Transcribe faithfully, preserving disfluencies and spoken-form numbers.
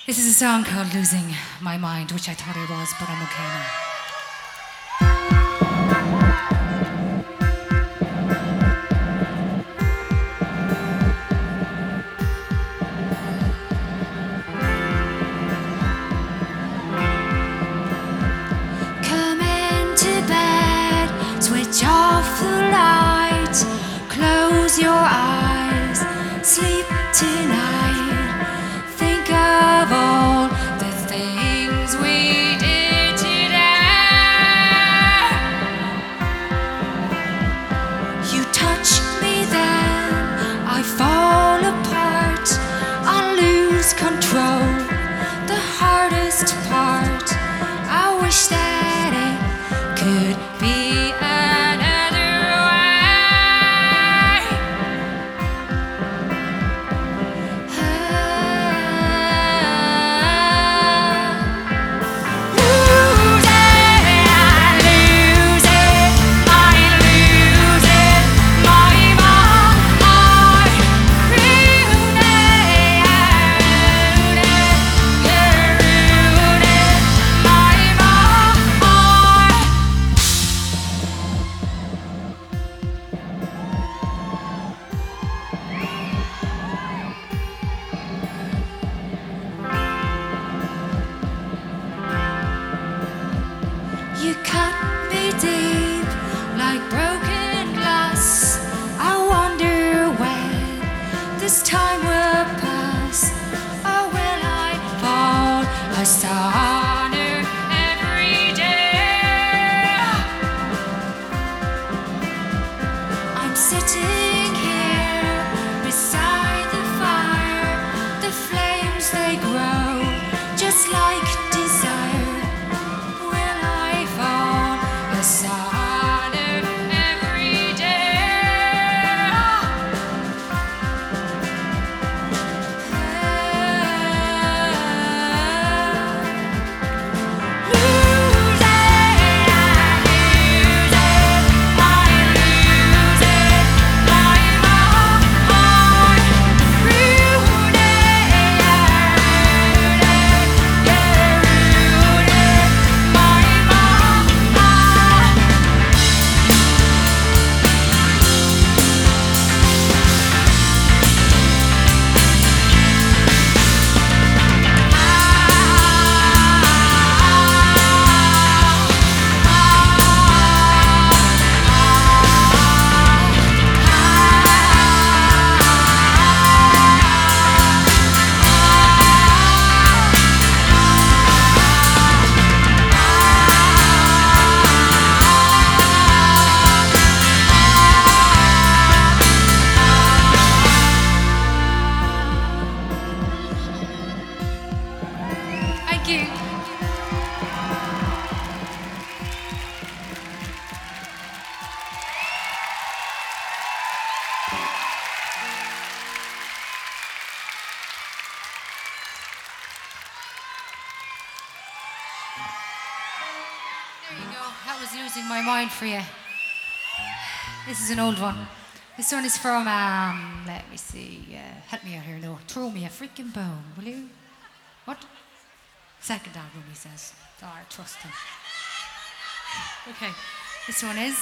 This is a song called Losing My Mind, which I thought I was, but I'm okay now. Come into bed, switch off the lights, close your eyes, sleep tonight. Think of all the things we did today. You touch me, then I fall apart. I lose control, the hardest part. I wish that it could be another way. Lose it, I lose it, I lose it, my mind. Ruin it, ruin it, ruin it, my mind. You cut me deep like broken glass. I wonder when this time will pass. Or will I fall asunder every day? I'm sitting here beside the fire. The flames, they grow just like desire. Will I fall asunder every day? Lose it, I lose it, I lose it, my mind. Ruin it, ruin it, ruin it, my mind. Thank you. There you go. That was Losing My Mind for you. This is an old one. This one is from, um, let me see, uh, help me out here, no. Throw me a freaking bone, will you? What? Second album, he says. Oh, I trust him. Okay, this one is